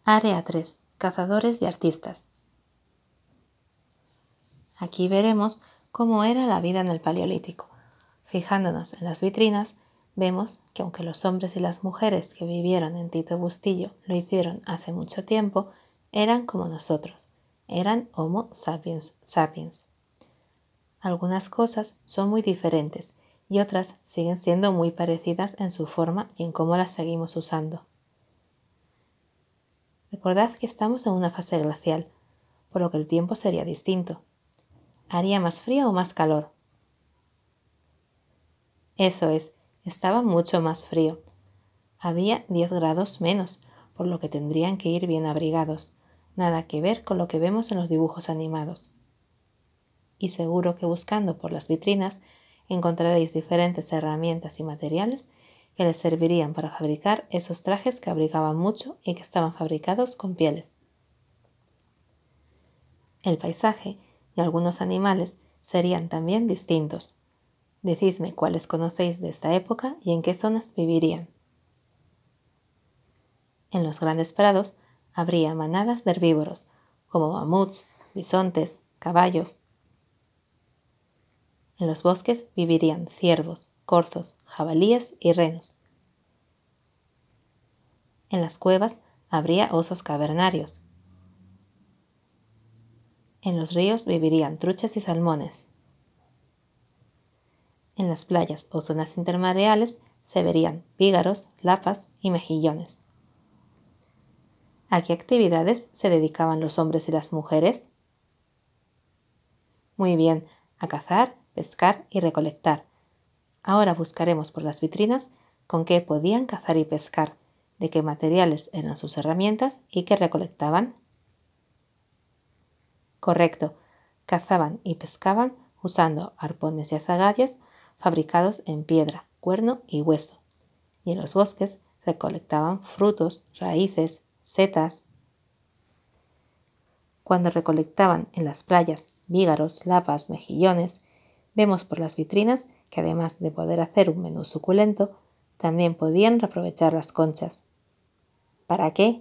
Área 3. Cazadores y artistas. Aquí veremos cómo era la vida en el Paleolítico. Fijándonos en las vitrinas, vemos que aunque los hombres y las mujeres que vivieron en Tito Bustillo lo hicieron hace mucho tiempo, eran como nosotros, eran Homo sapiens sapiens. Algunas cosas son muy diferentes y otras siguen siendo muy parecidas en su forma y en cómo las seguimos usando. Recordad que estamos en una fase glacial, por lo que el tiempo sería distinto. ¿Haría más frío o más calor? Eso es, estaba mucho más frío. Había 10 grados menos, por lo que tendrían que ir bien abrigados. Nada que ver con lo que vemos en los dibujos animados. Y seguro que buscando por las vitrinas encontraréis diferentes herramientas y materiales que les servirían para fabricar esos trajes que abrigaban mucho y que estaban fabricados con pieles. El paisaje y algunos animales serían también distintos. Decidme cuáles conocéis de esta época y en qué zonas vivirían. En los grandes prados habría manadas de herbívoros, como mamuts, bisontes, caballos. En los bosques vivirían ciervos, corzos, jabalíes y renos. En las cuevas habría osos cavernarios. En los ríos vivirían truchas y salmones. En las playas o zonas intermareales se verían pígaros, lapas y mejillones. ¿A qué actividades se dedicaban los hombres y las mujeres? Muy bien, a cazar, pescar y recolectar. Ahora buscaremos por las vitrinas con qué podían cazar y pescar, de qué materiales eran sus herramientas y qué recolectaban. Correcto, cazaban y pescaban usando arpones y azagayas fabricados en piedra, cuerno y hueso. Y en los bosques recolectaban frutos, raíces, setas. Cuando recolectaban en las playas vígaros, lapas, mejillones, vemos por las vitrinas que además de poder hacer un menú suculento, también podían reaprovechar las conchas. ¿Para qué?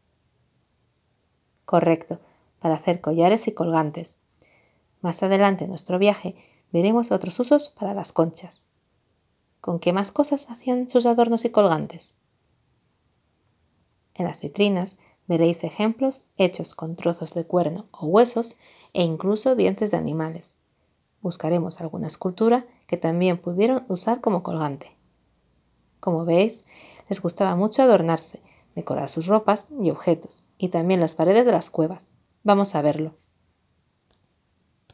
Correcto, para hacer collares y colgantes. Más adelante en nuestro viaje veremos otros usos para las conchas. ¿Con qué más cosas hacían sus adornos y colgantes? En las vitrinas veréis ejemplos hechos con trozos de cuerno o huesos e incluso dientes de animales. Buscaremos alguna escultura que también pudieron usar como colgante. Como veis, les gustaba mucho adornarse, decorar sus ropas y objetos, y también las paredes de las cuevas. Vamos a verlo.